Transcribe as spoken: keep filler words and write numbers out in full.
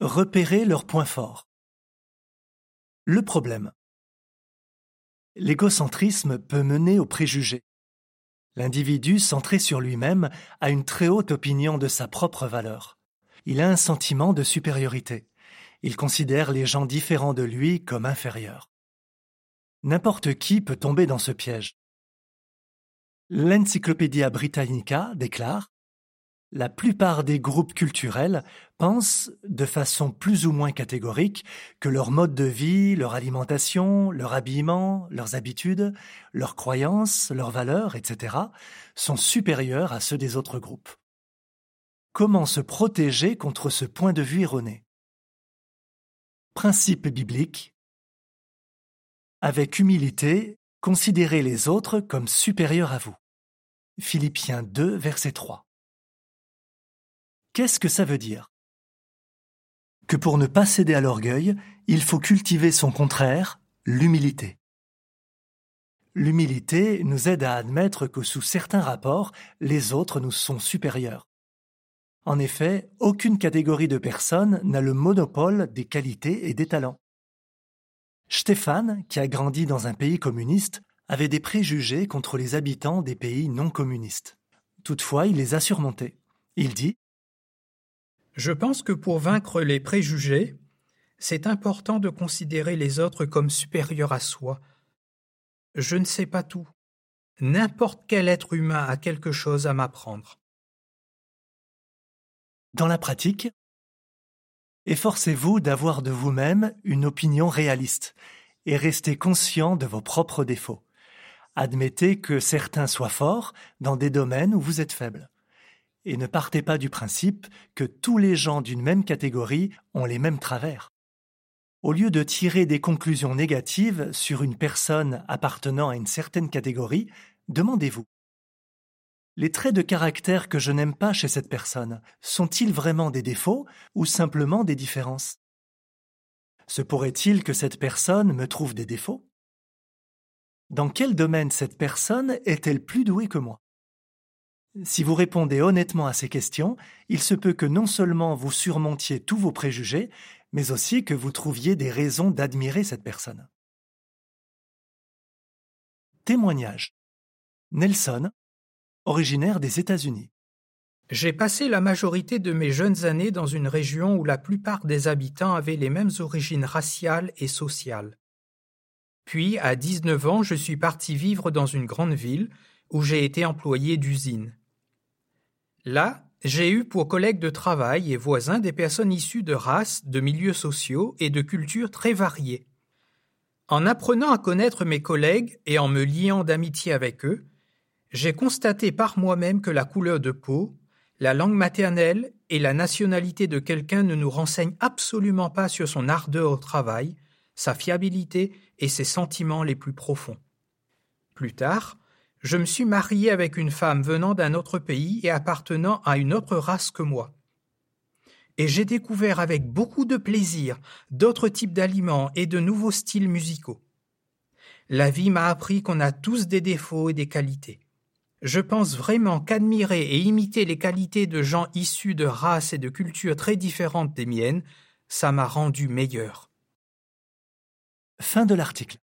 Repérer leurs points forts. Le problème. L'égocentrisme peut mener aux préjugés. L'individu centré sur lui-même a une très haute opinion de sa propre valeur. Il a un sentiment de supériorité. Il considère les gens différents de lui comme inférieurs. N'importe qui peut tomber dans ce piège. L'Encyclopædia Britannica déclare « La plupart des groupes culturels pensent, de façon plus ou moins catégorique, que leur mode de vie, leur alimentation, leur habillement, leurs habitudes, leurs croyances, leurs valeurs, et cetera sont supérieurs à ceux des autres groupes. » Comment se protéger contre ce point de vue erroné? Principe biblique. Avec humilité, considérez les autres comme supérieurs à vous. Philippiens deux, verset trois. Qu'est-ce que ça veut dire? Que pour ne pas céder à l'orgueil, il faut cultiver son contraire, l'humilité. L'humilité nous aide à admettre que sous certains rapports, les autres nous sont supérieurs. En effet, aucune catégorie de personnes n'a le monopole des qualités et des talents. Stéphane, qui a grandi dans un pays communiste, avait des préjugés contre les habitants des pays non communistes. Toutefois, il les a surmontés. Il dit « Je pense que pour vaincre les préjugés, c'est important de considérer les autres comme supérieurs à soi. Je ne sais pas tout. N'importe quel être humain a quelque chose à m'apprendre. » Dans la pratique, efforcez-vous d'avoir de vous-même une opinion réaliste et restez conscient de vos propres défauts. Admettez que certains soient forts dans des domaines où vous êtes faible. Et ne partez pas du principe que tous les gens d'une même catégorie ont les mêmes travers. Au lieu de tirer des conclusions négatives sur une personne appartenant à une certaine catégorie, demandez-vous: les traits de caractère que je n'aime pas chez cette personne, sont-ils vraiment des défauts ou simplement des différences? Se pourrait-il que cette personne me trouve des défauts? Dans quel domaine cette personne est-elle plus douée que moi? Si vous répondez honnêtement à ces questions, il se peut que non seulement vous surmontiez tous vos préjugés, mais aussi que vous trouviez des raisons d'admirer cette personne. Témoignage. Nelson, originaire des États-Unis. J'ai passé la majorité de mes jeunes années dans une région où la plupart des habitants avaient les mêmes origines raciales et sociales. Puis, à dix-neuf ans, je suis parti vivre dans une grande ville où j'ai été employé d'usine. Là, j'ai eu pour collègues de travail et voisins des personnes issues de races, de milieux sociaux et de cultures très variées. En apprenant à connaître mes collègues et en me liant d'amitié avec eux, j'ai constaté par moi-même que la couleur de peau, la langue maternelle et la nationalité de quelqu'un ne nous renseignent absolument pas sur son ardeur au travail, sa fiabilité et ses sentiments les plus profonds. Plus tard, je me suis marié avec une femme venant d'un autre pays et appartenant à une autre race que moi. Et j'ai découvert avec beaucoup de plaisir d'autres types d'aliments et de nouveaux styles musicaux. La vie m'a appris qu'on a tous des défauts et des qualités. Je pense vraiment qu'admirer et imiter les qualités de gens issus de races et de cultures très différentes des miennes, ça m'a rendu meilleur. Fin de l'article.